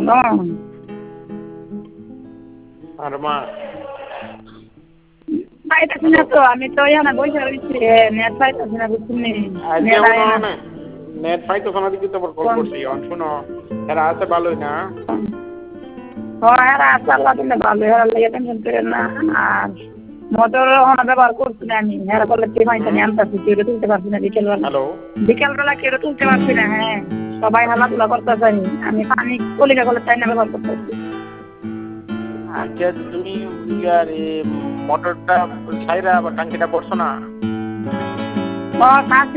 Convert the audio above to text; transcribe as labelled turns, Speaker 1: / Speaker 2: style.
Speaker 1: না
Speaker 2: আর মা
Speaker 1: পাইতেছি না তো আমি তো এখানে বসে রয়েছি নেট পাইতেছি না বুঝছি
Speaker 2: আজকে
Speaker 1: নেট আয় না
Speaker 2: নেট পাইতো না দিকে তো কল করছি শোনো এরা আছে ভালোই না
Speaker 1: হ্যাঁ রাত আল্লাহ দিলে ভালো হেরার লেগে টেনশন করেন না আর মোটর ব্যবহার করছি না আমি হেরা করলে কি পাইতে আমি আনতেছি কেউ তুলতে পারছি না বিকেলবেলা
Speaker 2: হ্যালো
Speaker 1: বিকেলবেলা কেউ তুলতে পারছি না হ্যাঁ সবাই হালাধুলা করতেছে আমি পানি কলিকা কলের চাইনা ব্যবহার করতেছি
Speaker 2: আচ্ছা তুমি আর মোটরটা ছাইরা আবার টাঙ্কিটা করছো না
Speaker 1: ও